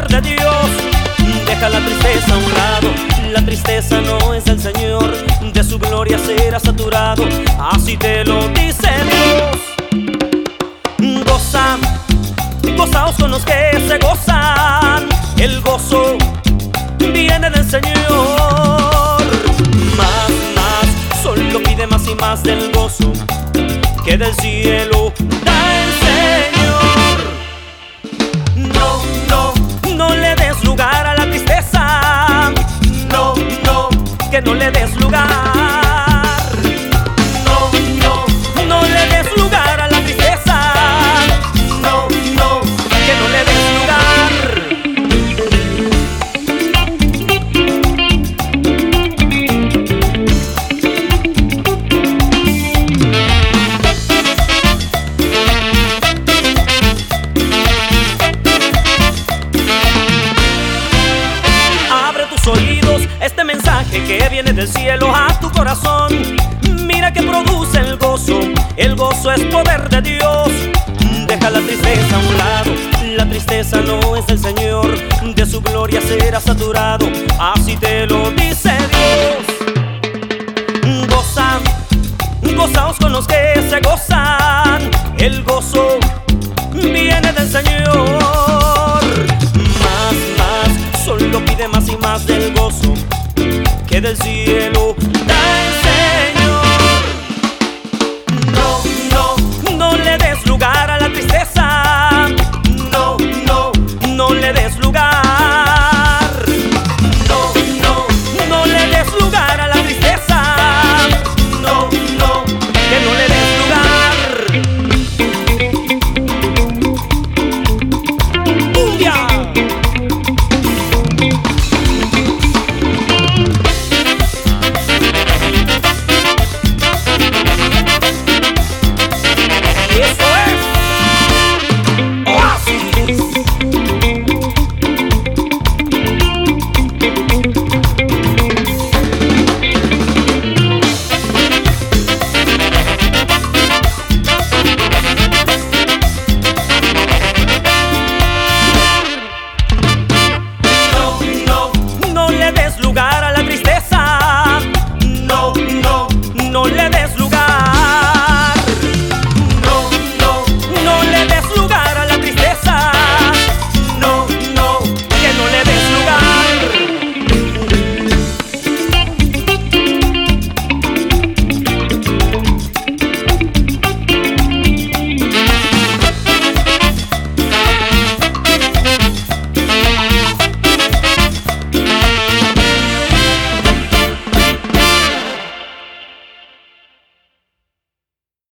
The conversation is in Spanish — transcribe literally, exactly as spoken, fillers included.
de Dios. Deja la tristeza a un lado, la tristeza no es del Señor, de su gloria será saturado, así te lo dice Dios. Goza, gozaos con los que se gozan, el gozo viene del Señor. Más, más, solo pide más y más del gozo que del cielo da el Señor. No, no, no le des lugar a la tristeza. No, no, que no le des lugar. No, no, no le des lugar a la tristeza. No, no, que no le des lugar. Oídos, este mensaje que viene del cielo a tu corazón. Mira que produce el gozo, el gozo es poder de Dios. Deja la tristeza a un lado, la tristeza no es del Señor, de su gloria será saturado, así te lo dice Dios. Goza, gozaos con los que se gozan, el gozo viene del Señor. Solo pide más y más del gozo que del cielo